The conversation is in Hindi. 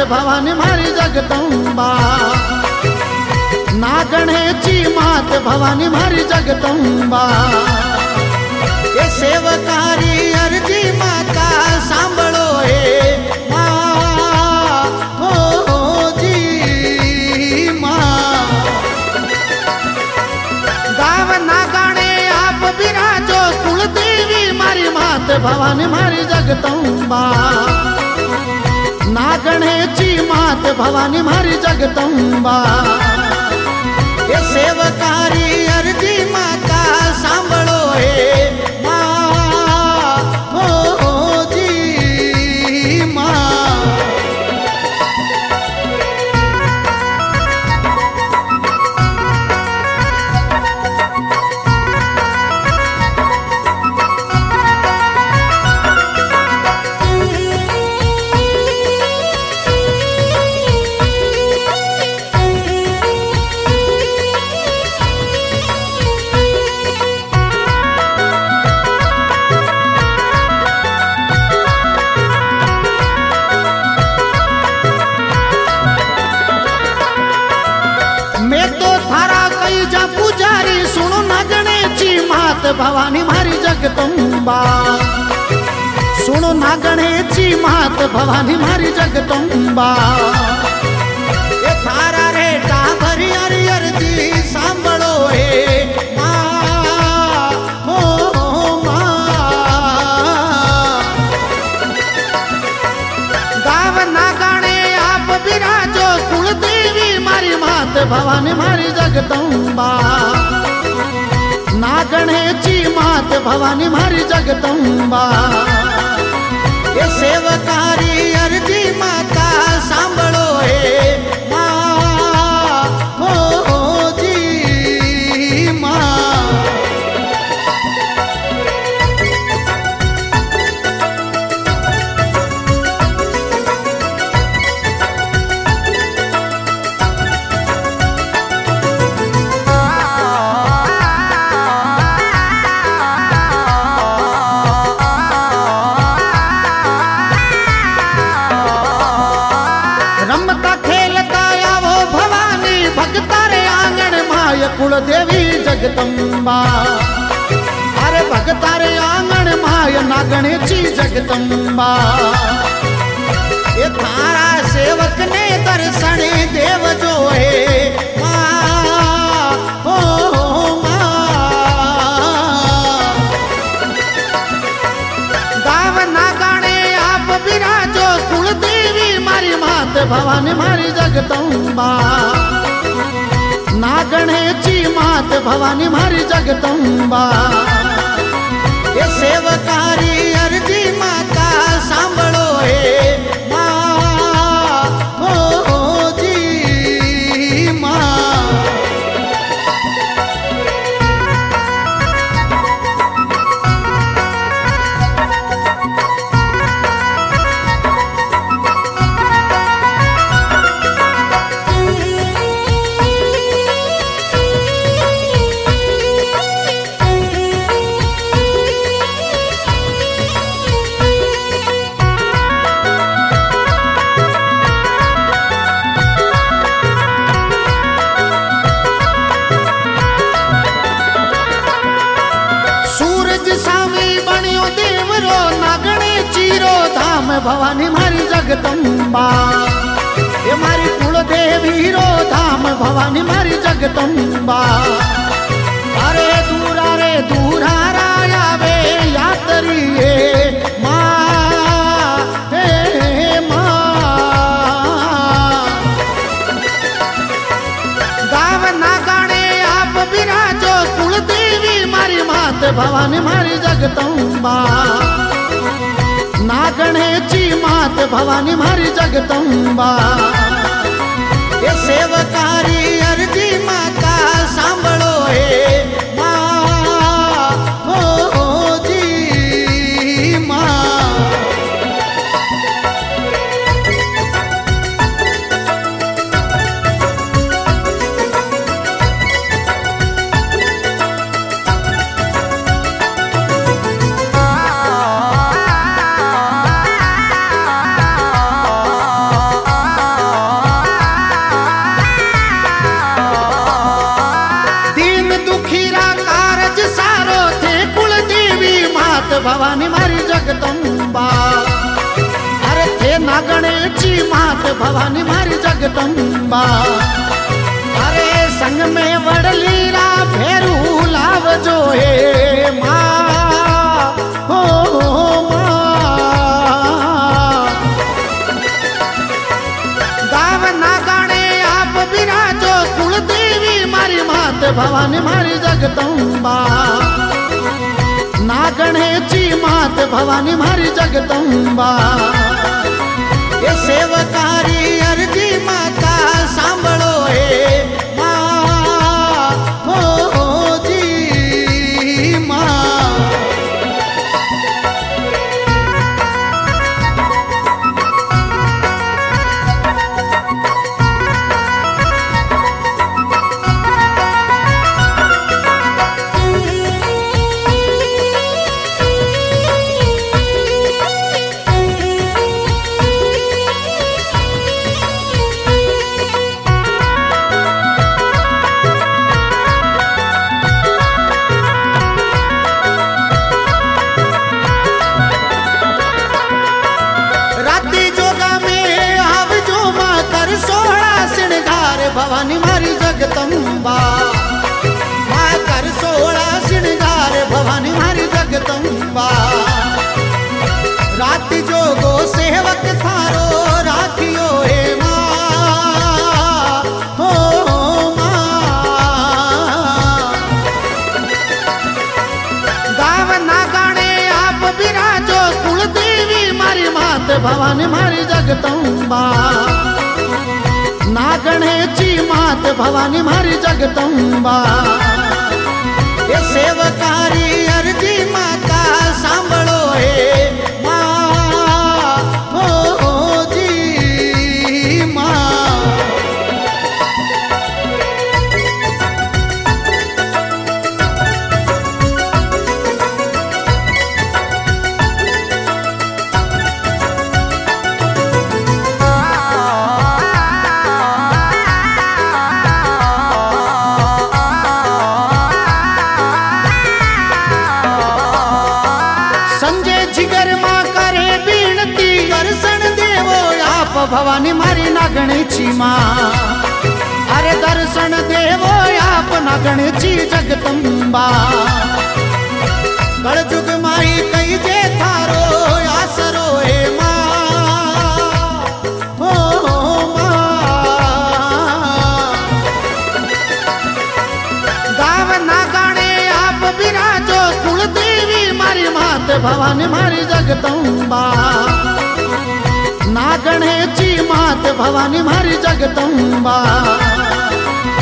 भवानी मारी जगदंबा। नागणेची मात भवानी मारी जगदंबा। ये सेवकारी अर्जी माता सांभळो हे भवानी मारी जगदंबा। नागणेची मात भवानी मारी जगदंबा। ये सेवकारी अर्जी माता सांभळो हे भवानी मारी जगदंबा। सुनो नागणेची मात भवानी मारी जगदंबा। ये थारा रेटा भरी हरी अर्जी सांभळो हे गाव नागणे आप बिराजो कुलदेवी मारी मात भवानी मारी जगदंबा। नागणेची मात भवानी मारी जगदंबा। ये सेवकारी अर्जी माता सांभळो हे कुलदेवी जगदंबा। अरे भगतारे आंगण माय नागणेची जगदंबा। ये थारा सेवक ने दर्शन देव जो है गाव नागणे आप बिराजो कुलदेवी मारी मात भवानी मारी जगदंबा। नागणेची मात भवानी मारी जगदंबा। ये सेवकारी अर्जी माता सांभळो हे भवानी मारी जगदंबा। ये मारी कुलदेवी रो धाम भवानी मारी जगदंबा। अरे दूरा राया वे यात्री गाव नागणे आप बिराजो कुलदेवी मारी मात भवानी मारी जगदंबा। नागणेची मात भवानी मारी जगदंबा। ये सेवकारी अर्जी माता सांभळो हे भवानी मारी जगदंबा। अरे थे नागणेची मात भवानी मारी जगदंबा। अरे संग में वडलीला फेरू लावजो हे मां, हो मां। गाव नागाणे आप बिराजो कुलदेवी मारी मात भवानी मारी जगदंबा। नागणेची मात भवानी मारी जगदंबा। ये सेवकारी अर्जी माता सांभळो हे मां, हो जी मां। भवानी मारी जगदंबा। मां कर 16 श्रृंगार भवानी मारी जगदंबा। राति जोगो सेवक थारो राखियो हे मां, हो मां। गाव नागाणे आप बिराजो कुलदेवी मारी मात भवानी मारी जगदंबा। नागणेची मात भवानी मारी जगदंबा। ये सेवकारी अर्जी माता सांभळो हे मां, हो जी मां। जिगर मां करे बीनती दर्शन देवो आप भवानी मारी नागणेची मां। अरे दर्शन देवो आप नागणेची जगदंबा। कलयुग माई कई जे थारो आसरो हे मां, हो मां। गाव नागाणे आप बिराजो कुलदेवी मारी मात भवानी मारी जगदंबा। नागणेची मात भवानी मारी जगदंबा।